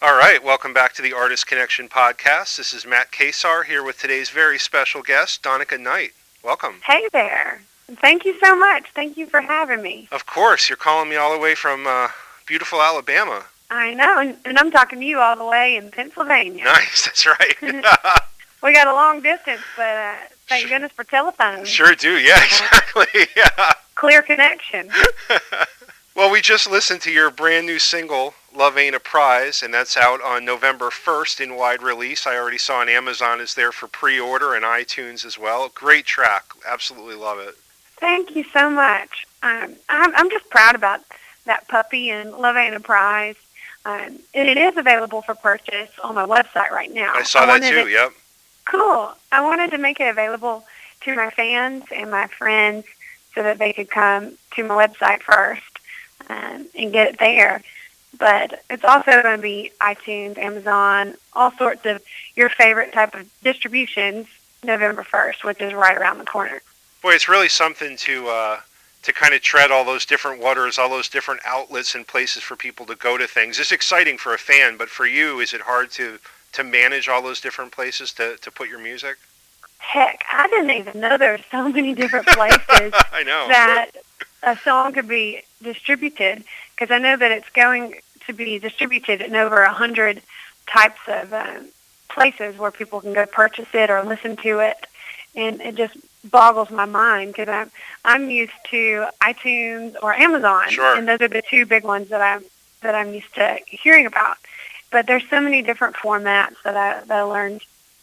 All right, welcome back to the Artist Connection podcast. This is Matt Kasar here with today's very special guest, Donica Knight. Welcome. Hey there. Thank you so much. Thank you for having me. Of course, you're calling me all the way from beautiful Alabama. I know, and I'm talking to you all the way in Pennsylvania. Nice, that's right. We got a long distance, but thank goodness for telephones. Sure do, yeah, exactly. Yeah. Clear connection. Well, we just listened to your brand new single, Love Ain't a Prize, and that's out on November 1st in wide release. I already saw on Amazon is there for pre-order and iTunes as well. Great track. Absolutely love it. Thank you so much. I'm just proud about that puppy and Love Ain't a Prize. And it is available for purchase on my website right now. I saw that too, yep. Cool. I wanted to make it available to my fans and my friends so that they could come to my website first and get it there. But it's also going to be iTunes, Amazon, all sorts of your favorite type of distributions November 1st, which is right around the corner. Boy, it's really something to kind of tread all those different waters, all those different outlets and places for people to go to things. It's exciting for a fan, but for you, is it hard to manage all those different places to put your music? Heck, I didn't even know there were so many different places I know. that a song could be distributed, because I know that it's going to be distributed in over 100 types of places where people can go purchase it or listen to it, and it just boggles my mind because I'm used to iTunes or Amazon, Sure. And those are the two big ones that I'm used to hearing about. But there's so many different formats that I learned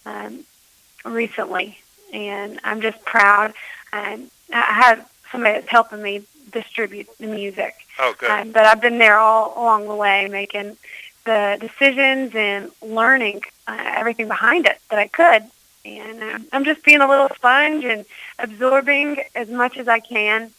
recently, and I'm just proud. And I have somebody that's helping me distribute the music. Oh, good. But I've been there all along the way, making the decisions and learning everything behind it that I could. And I'm just being a little sponge and absorbing as much as I can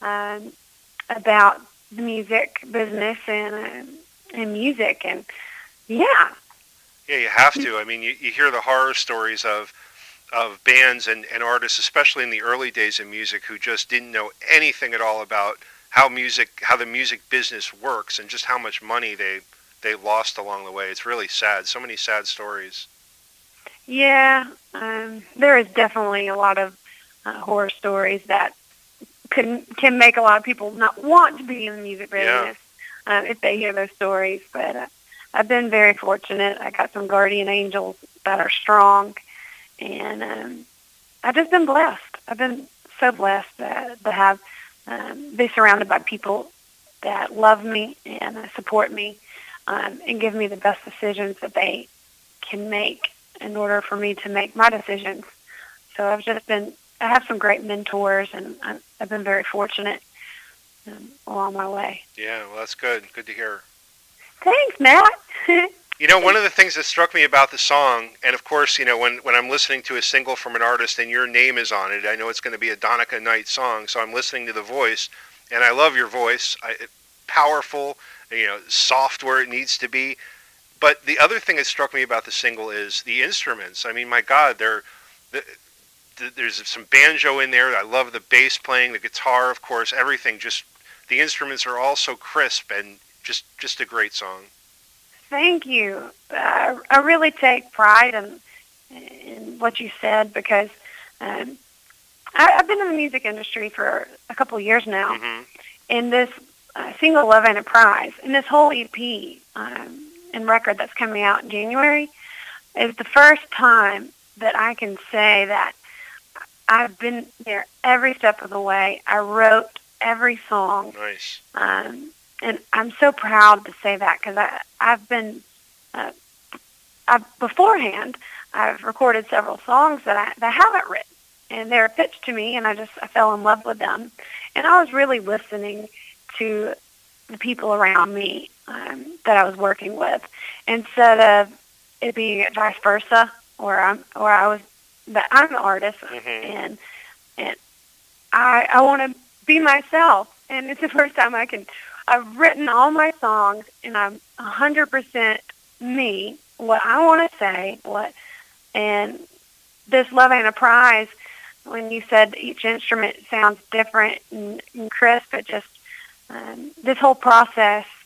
about the music business and music. And yeah. Yeah, you have to. I mean, you hear the horror stories of bands and artists, especially in the early days of music, who just didn't know anything at all about how the music business works and just how much money they lost along the way. It's really sad. So many sad stories. Yeah, there is definitely a lot of horror stories that can make a lot of people not want to be in the music business if they hear those stories. But I've been very fortunate. I got some guardian angels that are strong, and I've just been blessed. I've been so blessed to have be surrounded by people that love me and support me and give me the best decisions that they can make in order for me to make my decisions. So I have some great mentors, and I've been very fortunate along my way. Yeah, well, that's good. Good to hear. Thanks, Matt. You know, one of the things that struck me about the song, and of course, you know, when I'm listening to a single from an artist and your name is on it, I know it's going to be a Donica Knight song, so I'm listening to the voice, and I love your voice. Powerful, you know, soft where it needs to be. But the other thing that struck me about the single is the instruments. I mean, my God, there's some banjo in there. I love the bass playing, the guitar, of course, everything. Just the instruments are all so crisp and just a great song. Thank you. I really take pride in what you said, because I've been in the music industry for a couple of years now, and this single, Love Ain't a Prize, and this whole EP and record that's coming out in January is the first time that I can say that I've been there every step of the way. I wrote every song. Nice. And I'm so proud to say that, because I've been, beforehand, I've recorded several songs that I haven't written, and they were pitched to me, and I fell in love with them. And I was really listening to the people around me that I was working with, instead of it being vice versa, I'm the artist, and I want to be myself. And it's the first time I've written all my songs, and I'm 100% me, what I want to say, and this Love Ain't a Prize, when you said each instrument sounds different and crisp, it just, this whole process